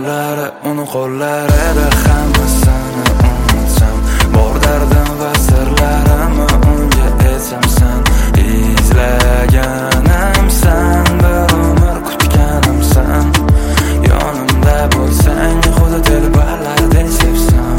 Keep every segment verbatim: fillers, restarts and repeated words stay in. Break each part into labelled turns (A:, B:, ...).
A: tunlari uni qo'llarida hammasini unutsam, bor dardim va sirlarimni unga aytsam, sen izlaganimsan, bir umr kutganimsan, yonimda bo'lsang xuddi telbalardek sevsam.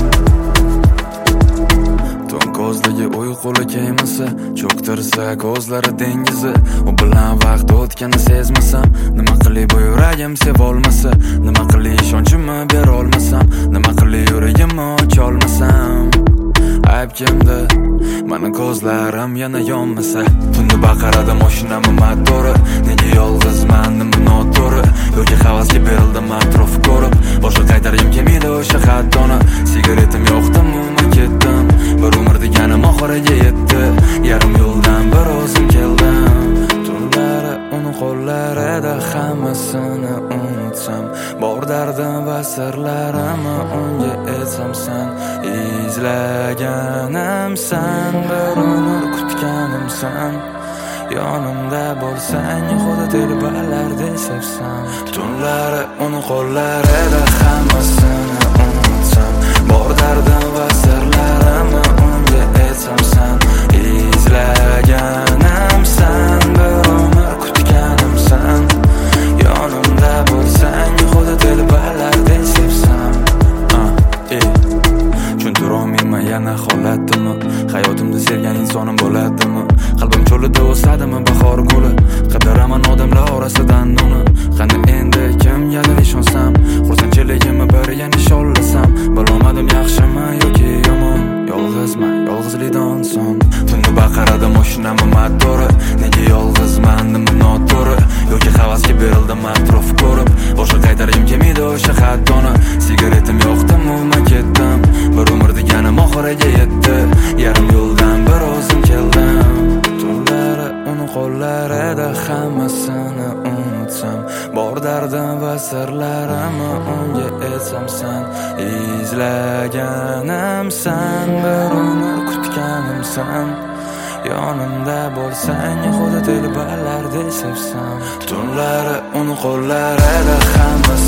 A: Tun ko'zdagi uyquli keymisi cho'ktirsa ko'zlari dengizi, u bilan vaqt o'tgani sezmasam, nima qilib bu yuragim sevolmasa, nima qilib ishonchimni bera olmasam, nima qilib yuragimni ocholmasam. Ayb kimda? Mani ko'zlarim yana yonmasa, tunda baqaradi mashinamni motori, nega yolg'izman, nima noto'g'ri, yoki havasga berildim atrof ko'rib, boshqa qaytargim kelmaydi o'sha xatoni, sigaretim yoqdimi, men ketdim, bir umr deganim oxiriga yetdi, yarim yo'ldan bir o'zim keldim. Tunlari uni qo'llarida hammasini unutsam, bor dardim va sirlarimni unga aytsam, sen izlaganimsan, bir umr kutganimsan, yonimda bo'lsang xuddi telbalardek sevsam. Tunlari uni qo'llarida hammasini unutsam, bor dardim va sirlarimni unga aytsam, sen izlaganimsan, bir umr kutganimsan, yonimda bo'lsang xuddi telbalardek sevsam. Tushuntirolmayman yana holatimni, hayotimda sevgan insonim bo'ladimi, qalbim cho'lida o'sadimi bahor guli, qidiraman odamlar orasidan uni, qani endi kimgadir ishonsam, xursandchiligimni bir yana ishonlasam, bilolmadim yaxshimi yoki yomon, yolg'izman, yolg'izlikdan son. Tunda baqaradi mashinamni motori, nega yolg'izman, nima noto'g'ri, yoki havasga berildim atrof ko'rib, boshqa qaytargim kelmaydi o'sha xatoni, sigaretim yoqdimi, men ketdim, bir umr deganim oxiriga yetdi, yarim yo'ldan bir o'zim keldim. Tunlari uni qo'llarida hammasini unutsam, bor dardim va sirlarimni unga aytsam, sen izlaganimsan, bir umr kutganimsan, yonimda bo'lsang xuddi telbalardek sevsam. Tunlari uni qo'llarida hammasini